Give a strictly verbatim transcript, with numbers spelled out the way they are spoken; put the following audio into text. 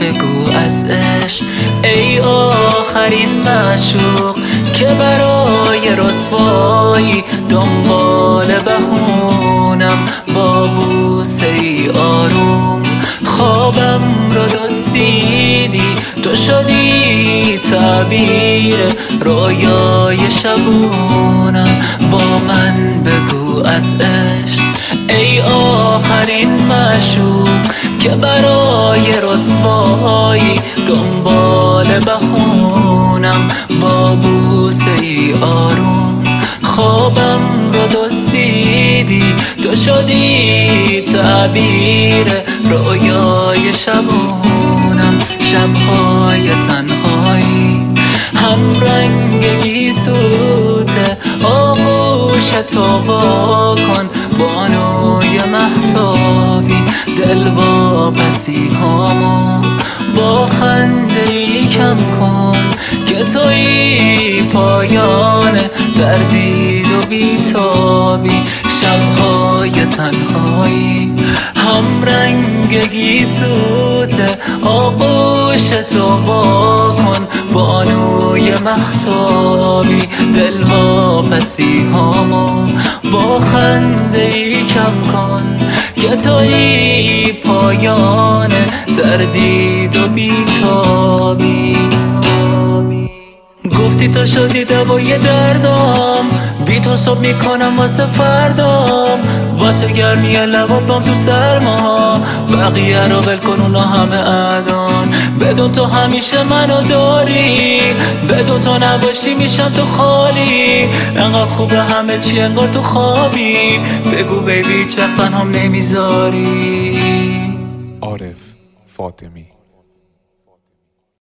بگو از عشق ای آخرین معشوق که برای رسوایی دنبال بهونم با بوسه ای آروم خوابم رو دزدیدی تو شدی تعبیر رویای شبونم با من بگو از عشق ای آخرین معشوق که برای رسوایی دنبال بهونم با بوسه ای آروم خوابم رو دزدیدی تو شدی تعبیر رویای شبونم شبهای تنهایی هم رنگ گیسوته آغوش تو وا کن بانوی مهتابی دل واپسی هامو با خنده ای کم کن که توی پایان دردید و بیتابی شبهای تنهایی هم رنگ گیسوته آغوش تو وا کن بانوی مهتابی دل واپسی هامو با خنده ای کم کن که توی پایان دردید و بیتابی گفتی تو شدی دوای دردم بی تو صبح میکنم واسه فردام واسه گرمی لبات بام تو سرما بقیه رو ول کن اونا همه ادان بدون تو همیشه منو داری بدون تو نباشی میشم تو خالی انقدر خوبه همه چی انگار تو خوابی بگو بیبی چه تنهام نمیذاری. عارف فاطمی